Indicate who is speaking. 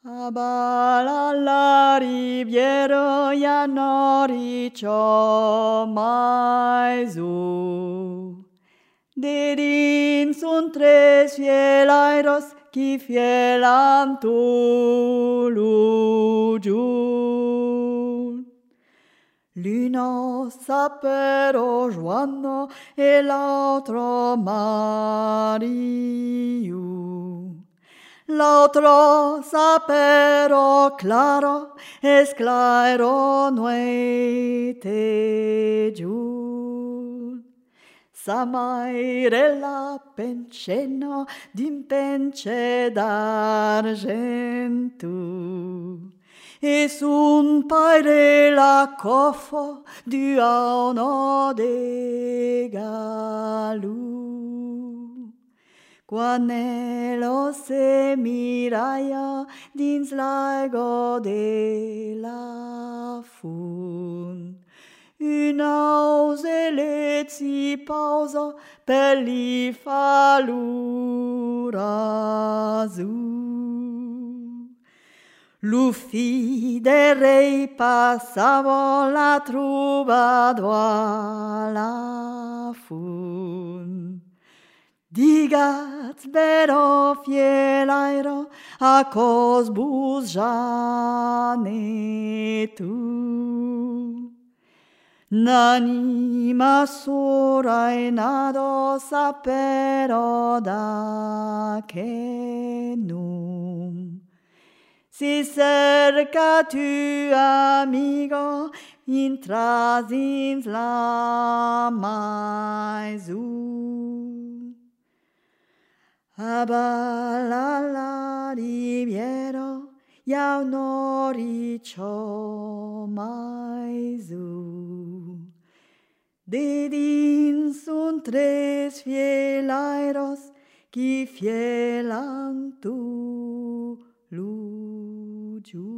Speaker 1: Abala la riviera ya no riccio mai su. Dedin sunt tres fielairos qui fielam tu lugiun. L'uno sapero Giovanno e l'altro Mariu. L'altro sapero claro, esclairo noite giù. Samaire penceno din pence d'argentu. E sun paire la coffo du auno de galu. Quanello se miraia dins l'aigua de la fun. Un'ause lezi pausa per li falura zu. L'uffi del re passava la troubadoir la fun. Digatz vero fielairo a cos bus jane tu. N'anima sora e nado sapero da che num. Si cerca tu amigo intras ins la maisu. Abala la riviera ja no riccio mai su. Dedin sunt tres fielairos qui fielam tu lugiu.